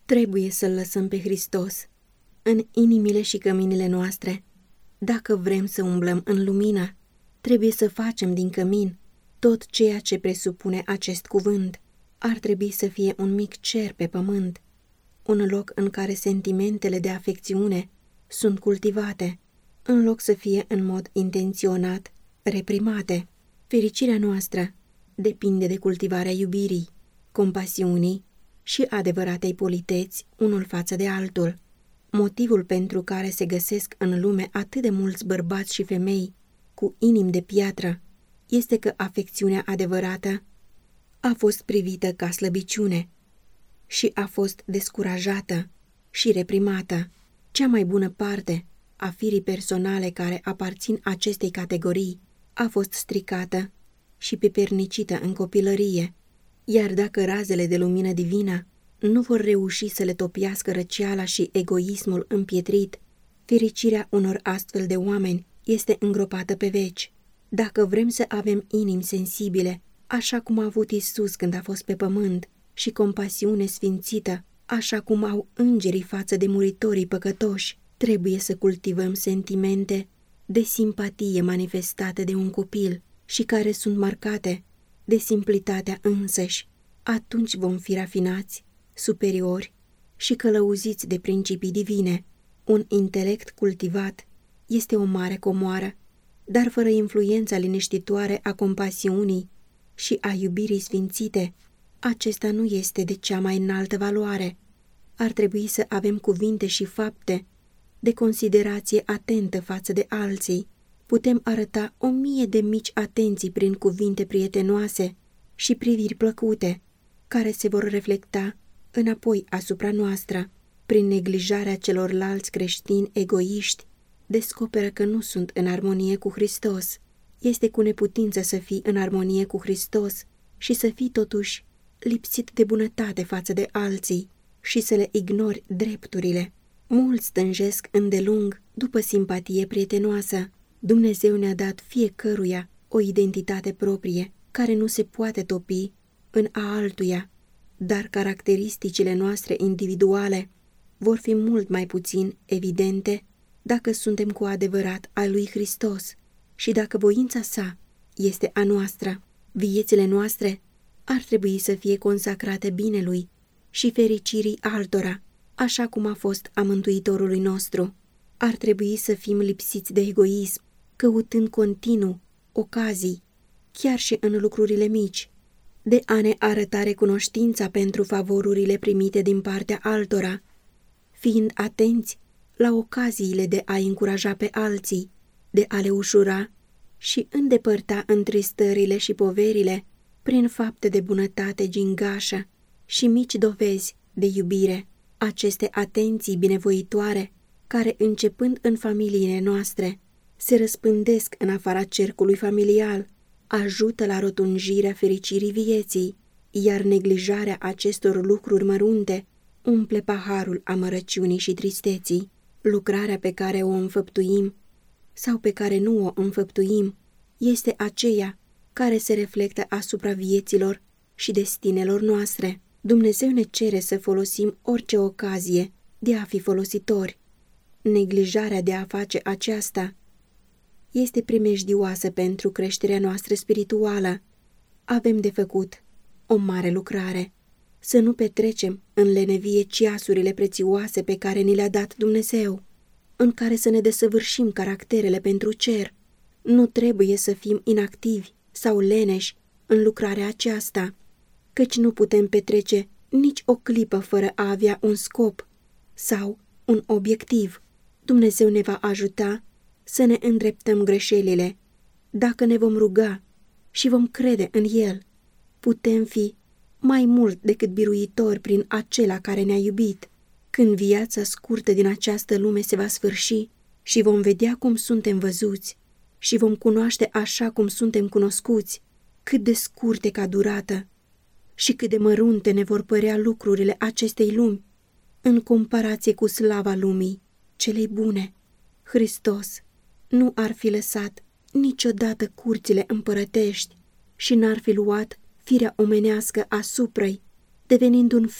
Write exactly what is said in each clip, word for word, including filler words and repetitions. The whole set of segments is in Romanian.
Trebuie să-L lăsăm pe Hristos în inimile și căminile noastre. Dacă vrem să umblăm în lumină, trebuie să facem din cămin tot ceea ce presupune acest cuvânt. Ar trebui să fie un mic cer pe pământ, un loc în care sentimentele de afecțiune sunt cultivate, în loc să fie în mod intenționat reprimate. Fericirea noastră depinde de cultivarea iubirii, compasiunii și adevăratei politeți unul față de altul. Motivul pentru care se găsesc în lume atât de mulți bărbați și femei cu inimi de piatră este că afecțiunea adevărată a fost privită ca slăbiciune și a fost descurajată și reprimată. Cea mai bună parte a firii personale care aparțin acestei categorii a fost stricată și pepernicită în copilărie, iar dacă razele de lumină divină nu vor reuși să le topiască răceala și egoismul împietrit, fericirea unor astfel de oameni este îngropată pe veci. Dacă vrem să avem inimi sensibile, așa cum a avut Isus când a fost pe pământ, și compasiune sfințită, așa cum au îngerii față de muritorii păcătoși, trebuie să cultivăm sentimente de simpatie manifestate de un copil și care sunt marcate de simplitatea însăși. Atunci vom fi rafinați, superiori și călăuziți de principii divine. Un intelect cultivat este o mare comoară, dar fără influența liniștitoare a compasiunii și a iubirii sfințite, acesta nu este de cea mai înaltă valoare. Ar trebui să avem cuvinte și fapte de considerație atentă față de alții. Putem arăta o mie de mici atenții prin cuvinte prietenoase și priviri plăcute, care se vor reflecta înapoi asupra noastră. Prin neglijarea celorlalți creștini egoiști, descoperă că nu sunt în armonie cu Hristos. Este cu neputință să fii în armonie cu Hristos și să fii totuși lipsit de bunătate față de alții și să le ignori drepturile. Mulți tânjesc îndelung după simpatie prietenoasă. Dumnezeu ne-a dat fiecăruia o identitate proprie, care nu se poate topi în a altuia, dar caracteristicile noastre individuale vor fi mult mai puțin evidente dacă suntem cu adevărat a lui Hristos și dacă voința sa este a noastră. Viețile noastre ar trebui să fie consacrate binelui și fericirii altora, așa cum a fost a Mântuitorului nostru. Ar trebui să fim lipsiți de egoism, căutând continuu ocazii, chiar și în lucrurile mici, de a ne arăta recunoștința pentru favorurile primite din partea altora, fiind atenți la ocaziile de a încuraja pe alții, de a le ușura și îndepărta întristările și poverile prin fapte de bunătate gingașă și mici dovezi de iubire. Aceste atenții binevoitoare, care începând în familiile noastre, se răspândesc în afara cercului familial, ajută la rotunjirea fericirii vieții, iar neglijarea acestor lucruri mărunte umple paharul amărăciunii și tristeții. Lucrarea pe care o înfăptuim sau pe care nu o înfăptuim este aceea care se reflectă asupra vieților și destinelor noastre. Dumnezeu ne cere să folosim orice ocazie de a fi folositori. Neglijarea de a face aceasta este primejdioasă pentru creșterea noastră spirituală. Avem de făcut o mare lucrare, să nu petrecem în lenevie ceasurile prețioase pe care ni le-a dat Dumnezeu, în care să ne desăvârșim caracterele pentru cer. Nu trebuie să fim inactivi sau leneși în lucrarea aceasta, căci nu putem petrece nici o clipă fără a avea un scop sau un obiectiv. Dumnezeu ne va ajuta să ne îndreptăm greșelile. Dacă ne vom ruga și vom crede în El, putem fi mai mult decât biruitori prin acela care ne-a iubit. Când viața scurtă din această lume se va sfârși și vom vedea cum suntem văzuți și vom cunoaște așa cum suntem cunoscuți, cât de scurte ca durată și cât de mărunte ne vor părea lucrurile acestei lumi în comparație cu slava lumii celei bune. Hristos nu ar fi lăsat niciodată curțile împărătești și n-ar fi luat firea omenească asupra-i, devenind un fiu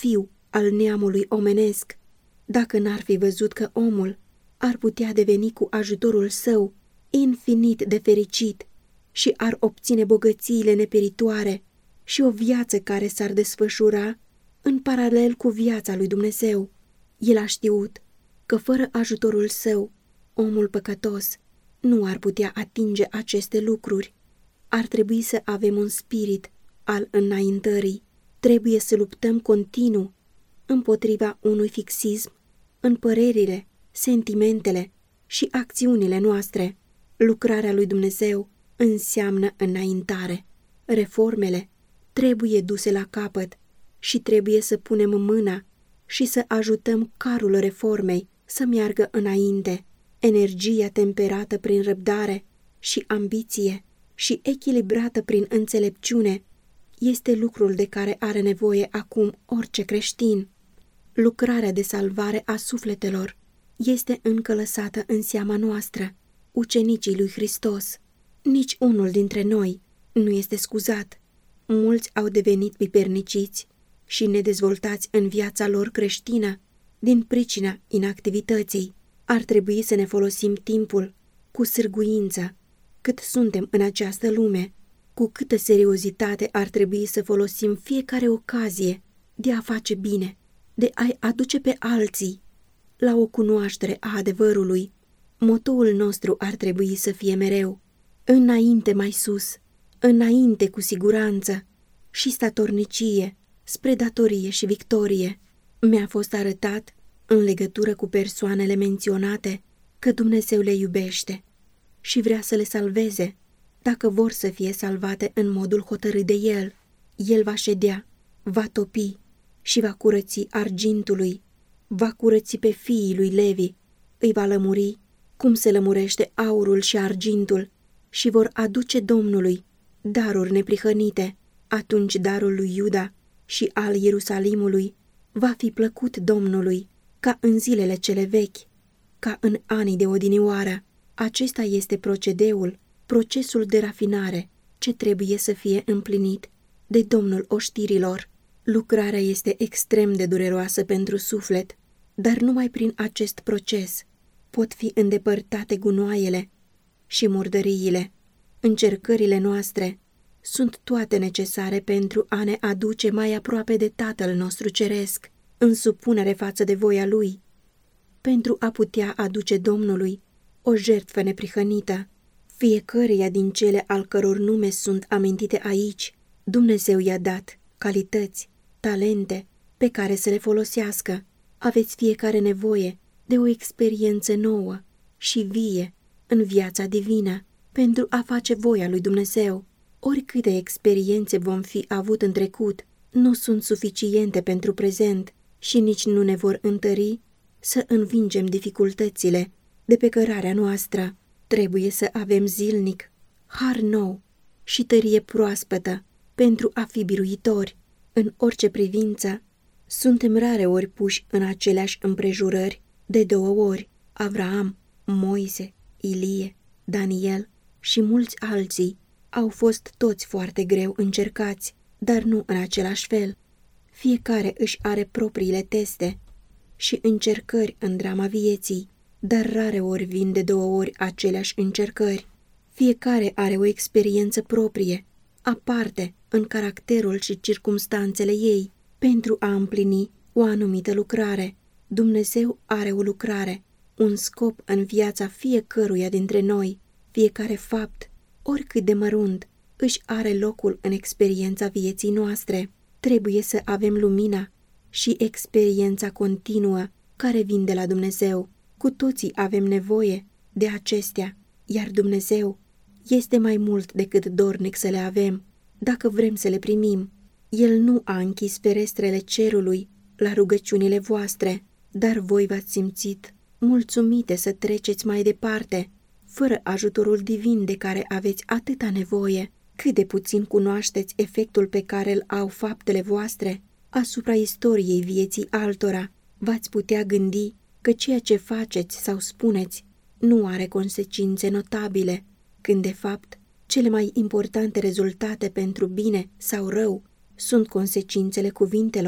al neamului omenesc, dacă n-ar fi văzut că omul ar putea deveni cu ajutorul său infinit de fericit și ar obține bogățiile neperitoare și o viață care s-ar desfășura în paralel cu viața lui Dumnezeu. El a știut că fără ajutorul său, omul păcătos nu ar putea atinge aceste lucruri. Ar trebui să avem un spirit al înaintării. Trebuie să luptăm continuu împotriva unui fixism în părerile, sentimentele și acțiunile noastre. Lucrarea lui Dumnezeu înseamnă înaintare. Reformele trebuie duse la capăt și trebuie să punem mâna și să ajutăm carul reformei să meargă înainte. Energia temperată prin răbdare și ambiție și echilibrată prin înțelepciune este lucrul de care are nevoie acum orice creștin. Lucrarea de salvare a sufletelor este încă lăsată în seama noastră, ucenicii lui Hristos. Nici unul dintre noi nu este scuzat. Mulți au devenit piperniciți și nedezvoltați în viața lor creștină din pricina inactivității. Ar trebui să ne folosim timpul cu sârguință. Cât suntem în această lume, cu câtă seriozitate ar trebui să folosim fiecare ocazie de a face bine, de a-i aduce pe alții la o cunoaștere a adevărului. Motoul nostru ar trebui să fie mereu înainte mai sus, înainte cu siguranță și statornicie, spre datorie și victorie. Mi-a fost arătat, în legătură cu persoanele menționate, că Dumnezeu le iubește și vrea să le salveze. Dacă vor să fie salvate în modul hotărât de El, El va ședea, va topi și va curăți argintului, va curăți pe fiii lui Levi, îi va lămuri cum se lămurește aurul și argintul și vor aduce Domnului daruri neprihănite. Atunci darul lui Iuda și al Ierusalimului va fi plăcut Domnului, ca în zilele cele vechi, ca în anii de odinioară. Acesta este procedeul, procesul de rafinare ce trebuie să fie împlinit de Domnul oștirilor. Lucrarea este extrem de dureroasă pentru suflet, dar numai prin acest proces pot fi îndepărtate gunoaiele și murdăriile. Încercările noastre sunt toate necesare pentru a ne aduce mai aproape de Tatăl nostru Ceresc, în supunere față de voia Lui, pentru a putea aduce Domnului o jertfă neprihănită. Fiecăreia din cele al căror nume sunt amintite aici, Dumnezeu i-a dat calități, talente pe care să le folosească. Aveți fiecare nevoie de o experiență nouă și vie în viața divină pentru a face voia lui Dumnezeu. Oricâte experiențe vom fi avut în trecut, nu sunt suficiente pentru prezent și nici nu ne vor întări să învingem dificultățile de pe cărarea noastră. Trebuie să avem zilnic har nou și tărie proaspătă pentru a fi biruitori. În orice privință, suntem rare ori puși în aceleași împrejurări de două ori. Avraam, Moise, Ilie, Daniel și mulți alții au fost toți foarte greu încercați, dar nu în același fel. Fiecare își are propriile teste și încercări în drama vieții, dar rare ori vin de două ori aceleași încercări. Fiecare are o experiență proprie, aparte în caracterul și circumstanțele ei, pentru a împlini o anumită lucrare. Dumnezeu are o lucrare, un scop în viața fiecăruia dintre noi. Fiecare fapt, oricât de mărunt, își are locul în experiența vieții noastre. Trebuie să avem lumina și experiența continuă care vin de la Dumnezeu. Cu toții avem nevoie de acestea, iar Dumnezeu este mai mult decât dornic să le avem, dacă vrem să le primim. El nu a închis ferestrele cerului la rugăciunile voastre, dar voi v-ați simțit mulțumite să treceți mai departe, fără ajutorul divin de care aveți atâta nevoie. Cât de puțin cunoașteți efectul pe care îl au faptele voastre asupra istoriei vieții altora, v-ați putea gândi că ceea ce faceți sau spuneți nu are consecințe notabile, când de fapt cele mai importante rezultate pentru bine sau rău sunt consecințele cuvintelor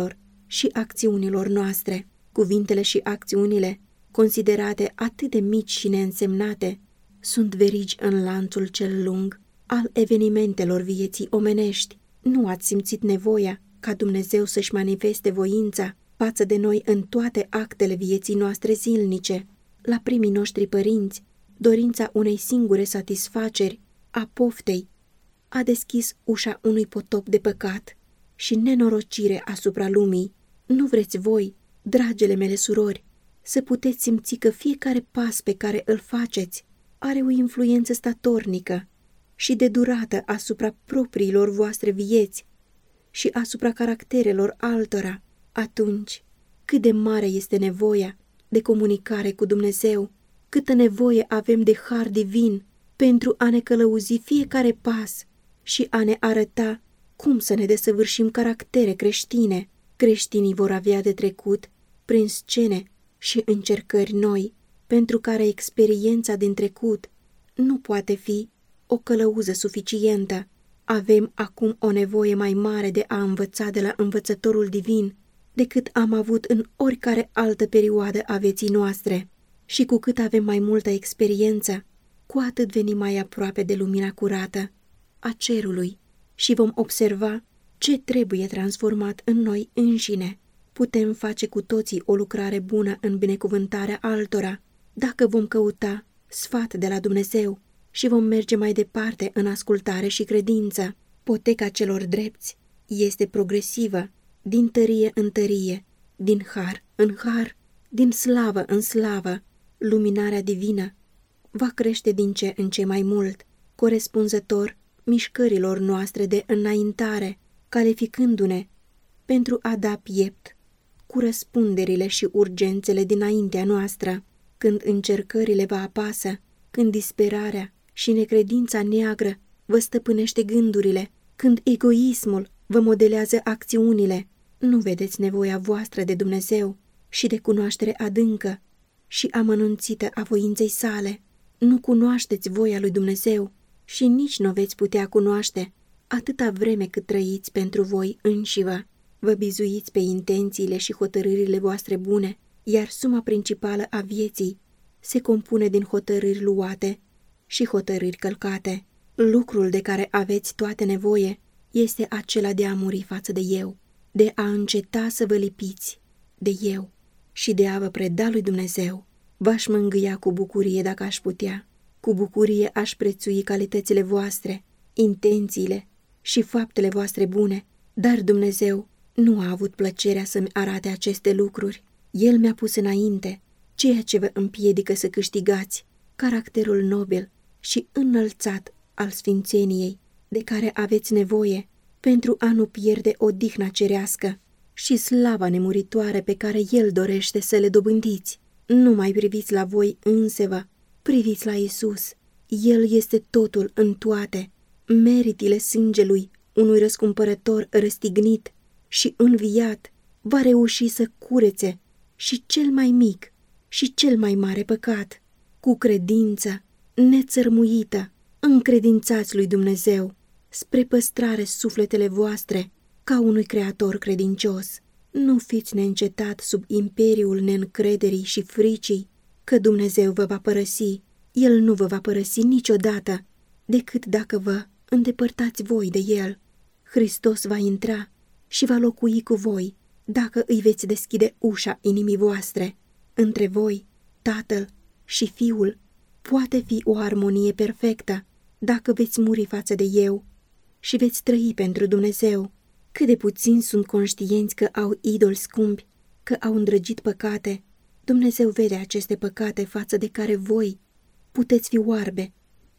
și acțiunilor noastre. Cuvintele și acțiunile, considerate atât de mici și neînsemnate, sunt verigi în lanțul cel lung al evenimentelor vieții omenești. Nu ați simțit nevoia ca Dumnezeu să-și manifeste voința față de noi în toate actele vieții noastre zilnice. La primii noștri părinți, dorința unei singure satisfaceri, a poftei, a deschis ușa unui potop de păcat și nenorocire asupra lumii. Nu vreți voi, dragele mele surori, să puteți simți că fiecare pas pe care îl faceți are o influență statornică și de durată asupra propriilor voastre vieți și asupra caracterelor altora? Atunci, cât de mare este nevoia de comunicare cu Dumnezeu, câtă nevoie avem de har divin pentru a ne călăuzi fiecare pas și a ne arăta cum să ne desăvârșim caractere creștine. Creștinii vor avea de trecut prin scene și încercări noi, pentru care experiența din trecut nu poate fi o călăuză suficientă. Avem acum o nevoie mai mare de a învăța de la învățătorul divin decât am avut în oricare altă perioadă a vieții noastre. Și cu cât avem mai multă experiență, cu atât venim mai aproape de lumina curată a cerului și vom observa ce trebuie transformat în noi înșine. Putem face cu toții o lucrare bună în binecuvântarea altora, dacă vom căuta sfat de la Dumnezeu și vom merge mai departe în ascultare și credință. Poteca celor drepți este progresivă, din tărie în tărie, din har în har, din slavă în slavă. Luminarea divină va crește din ce în ce mai mult, corespunzător mișcărilor noastre de înaintare, calificându-ne pentru a da piept cu răspunderile și urgențele dinaintea noastră. Când încercările vă apasă, când disperarea și necredința neagră vă stăpânește gândurile, când egoismul vă modelează acțiunile, nu vedeți nevoia voastră de Dumnezeu și de cunoaștere adâncă și amănunțită a voinței sale. Nu cunoașteți voia lui Dumnezeu și nici nu veți putea cunoaște atâta vreme cât trăiți pentru voi înșivă. Vă bizuiți pe intențiile și hotărârile voastre bune, iar suma principală a vieții se compune din hotărâri luate și hotărâri călcate. Lucrul de care aveți toate nevoie este acela de a muri față de eu, de a înceta să vă lipiți de eu și de a vă preda lui Dumnezeu. V-aș mângâia cu bucurie dacă aș putea. Cu bucurie aș prețui calitățile voastre, intențiile și faptele voastre bune, dar Dumnezeu nu a avut plăcerea să-mi arate aceste lucruri. El mi-a pus înainte ceea ce vă împiedică să câștigați caracterul nobil și înălțat al sfințeniei de care aveți nevoie pentru a nu pierde odihna cerească și slava nemuritoare pe care El dorește să le dobândiți. Nu mai priviți la voi însevă, priviți la Iisus. El este totul în toate. Meritile sângelui unui răscumpărător răstignit și înviat va reuși să curețe și cel mai mic și cel mai mare păcat. Cu credință nețărmuită, încredințați lui Dumnezeu spre păstrare sufletele voastre ca unui creator credincios. Nu fiți neîncetat sub imperiul neîncrederii și fricii că Dumnezeu vă va părăsi. El nu vă va părăsi niciodată, decât dacă vă îndepărtați voi de El. Hristos va intra și va locui cu voi dacă îi veți deschide ușa inimii voastre. Între voi, Tatăl și Fiul, poate fi o armonie perfectă dacă veți muri față de eu și veți trăi pentru Dumnezeu. Cât de puțini sunt conștienți că au idoli scumpi, că au îndrăgit păcate. Dumnezeu vede aceste păcate față de care voi puteți fi oarbe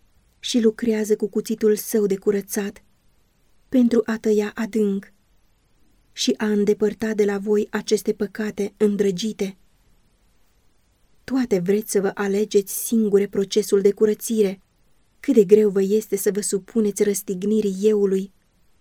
și lucrează cu cuțitul său de curățat pentru a tăia adânc și a îndepărta de la voi aceste păcate îndrăgite. Toate vreți să vă alegeți singure procesul de curățire. Cât de greu vă este să vă supuneți răstignirii euului.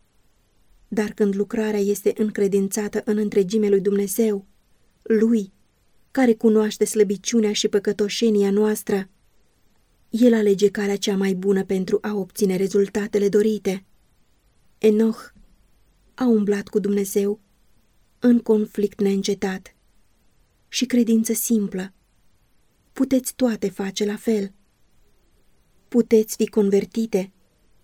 Dar când lucrarea este încredințată în întregime lui Dumnezeu, Lui, care cunoaște slăbiciunea și păcătoșenia noastră, El alege calea cea mai bună pentru a obține rezultatele dorite. Enoch a umblat cu Dumnezeu în conflict neîncetat și credință simplă. Puteți toate face la fel. Puteți fi convertite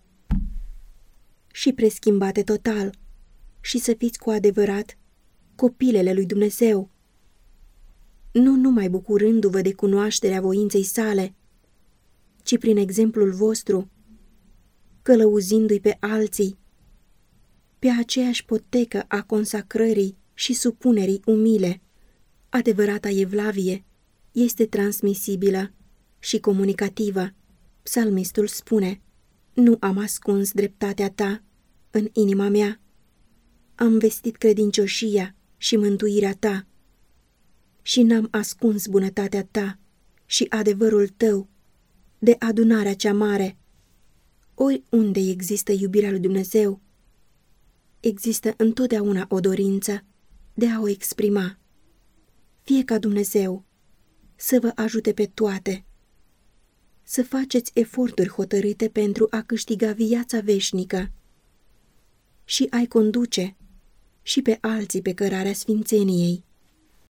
și preschimbate total și să fiți cu adevărat copilele lui Dumnezeu, nu numai bucurându-vă de cunoașterea voinței sale, ci prin exemplul vostru, călăuzindu-i pe alții pe aceeași potecă a consacrării și supunerii umile. Adevărata evlavie este transmisibilă și comunicativă. Psalmistul spune: nu am ascuns dreptatea ta în inima mea, am vestit credincioșia și mântuirea ta și n-am ascuns bunătatea ta și adevărul tău de adunarea cea mare. Oriunde există iubirea lui Dumnezeu, există întotdeauna o dorință de a o exprima. Fie ca Dumnezeu să vă ajute pe toate, să faceți eforturi hotărâte pentru a câștiga viața veșnică și a-i conduce și pe alții pe cărarea sfințeniei.